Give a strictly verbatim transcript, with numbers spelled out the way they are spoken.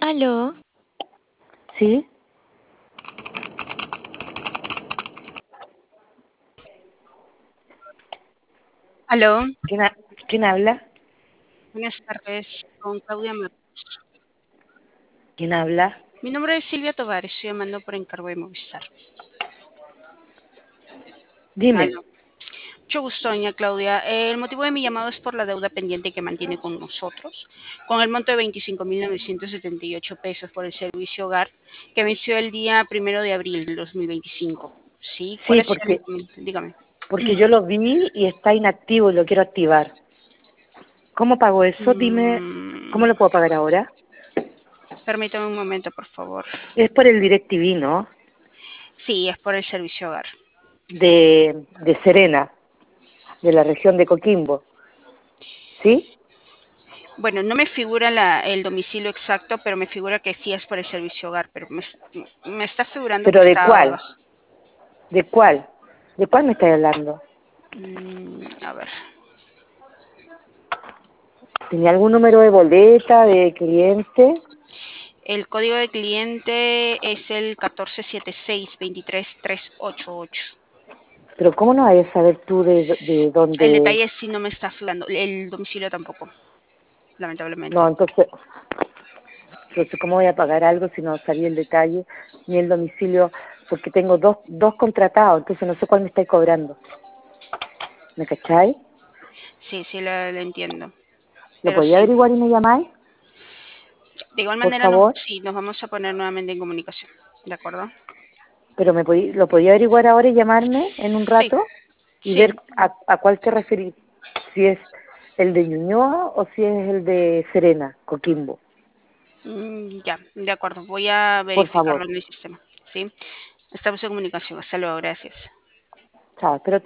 Aló, ¿Sí? aló, ¿Quién, ha- quién habla? buenas tardes, con Claudia Matos. ¿Quién habla? Mi nombre es Silvia Tovar, estoy llamando por encargo de Movistar. Dime. Aló. Mucho gusto, doña Claudia. Eh, El motivo de mi llamado es por la deuda pendiente que mantiene con nosotros, con el monto de veinticinco mil novecientos setenta y ocho pesos por el servicio hogar, que venció el día primero de abril del dos mil veinticinco. ¿Sí? ¿Cuál Sí, es el porque inconveniente? Dígame. porque yo lo vi y está inactivo y lo quiero activar. ¿Cómo pago eso? Dime, Mm, ¿cómo lo puedo pagar ahora? permítame un momento, por favor. Es por el DirecTV, ¿no? Sí, es por el servicio hogar. De, de Serena, de la región de Coquimbo. ¿Sí? Bueno, no me figura la, el domicilio exacto, pero me figura que sí es por el servicio hogar, pero me, me está figurando que ¿Pero de está... cuál? ¿De cuál? ¿De cuál me estás hablando? mm, a ver, ¿Tenía algún número de boleta, de cliente? el código de cliente es el catorce setenta y seis veintitrés trescientos ochenta y ocho. Pero ¿cómo no vas a saber tú de, de El dónde? detalle sí no me está figurando, el domicilio tampoco, No, lamentablemente. entonces, entonces, ¿cómo voy a pagar algo si no sabía el detalle ni el domicilio? Porque tengo dos, dos contratados, entonces no sé cuál me estáis cobrando. ¿Me cacháis? Sí, sí, lo, lo entiendo, ¿Lo pero podía sí. averiguar y me llamáis? De igual Por manera, nos, favor. sí, nos vamos a poner nuevamente en comunicación, ¿de acuerdo? Pero me podí- lo podía averiguar ahora y llamarme en un Sí, rato y ver sí, a, a cuál te referís. Si es el de Ñuñoa o si es el de Serena, Coquimbo. mm, ya, de acuerdo, voy a Por verificarlo favor. en el sistema, ¿sí? Estamos en comunicación. Hasta luego. Gracias. Chao, espero